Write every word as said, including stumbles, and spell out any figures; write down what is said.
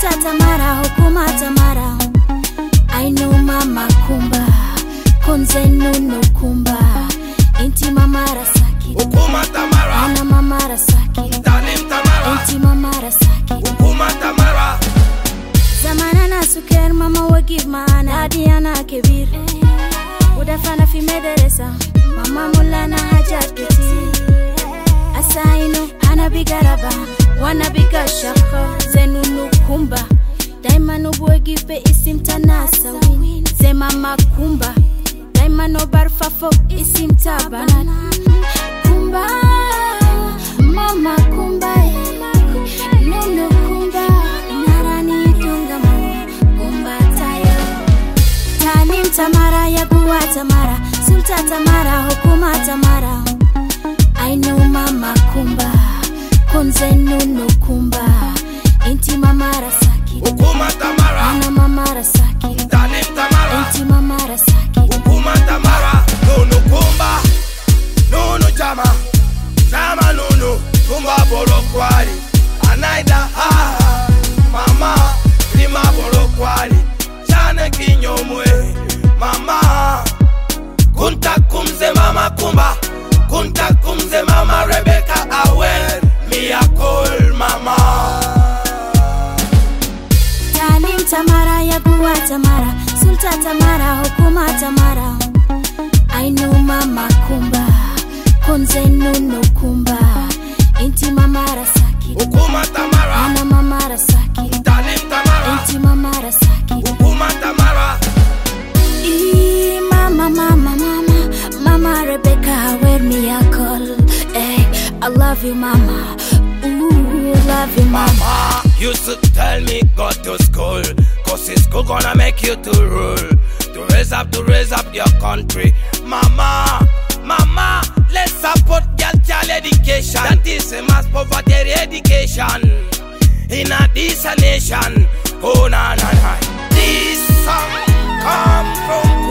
Sulta Tamara, Hukuma Tamara. I know Mama Kumba, Kunze Nuno Kumba. Inti Mama Rasaki, Hukuma Tamara. Ana Mama Rasaki, Tanim Tamara. Inti Mama Rasaki, Hukuma Tamara. Zamana na suker Mama wagib maana Diana Kebir. Udafana fi mederesa Mama mulana hajat kiti. Asaino hana bigaraba wana biga shaka zenunu kumba. Daima no bwegipe isim tanasa win. Ze Mama Kumba. Daima no barfafo isim tabana. Kumba Mama Kumba Nunu Kumba Narani dunga Mama Kumba tayo. Tanim Tamara Yaguwa Tamara. Sulta Tamara Hukuma Tamara. I know Mama Kumba, Kunze Nuno Kumba. Inti Mama Rasaki, Hukuma Tamara. Ana Mama Rasaki, Tanim Tamara. Inti Mama Rasaki, Hukuma Tamara. Nuno Kumba, Nuno Chama, Chama Nuno Kumba Borokwali. Anaida ha, Mama Lima Borokwali. Chane Kinyomwe, Mama Kunta Kumze Mama Kumba. Kunta Kumze Mama Rebecca Awen. Miracle Mama. Tanim Tamara Yaguwa Tamara. Sulta Tamara Hukuma Tamara. I know Mama Kumba, Kunze Nuno Kumba. Inti Mama Rasaki, Hukuma Tamara. Ana Mama Rasaki, Tanim Tamara. Inti Mama Rasaki. Hukuma Tamara. E Mama, Mama, Mama, Mama Rebecca, where me a call. Hey, I love you, Mama. Ooh, love you, Mama. Mama used to tell me go to school, cause it's school gonna make you to rule, to raise up, to raise up your country. Mama, Mama, let's support girl child education. That is a mass poverty eradication in a this nation. Oh na na na. This song come from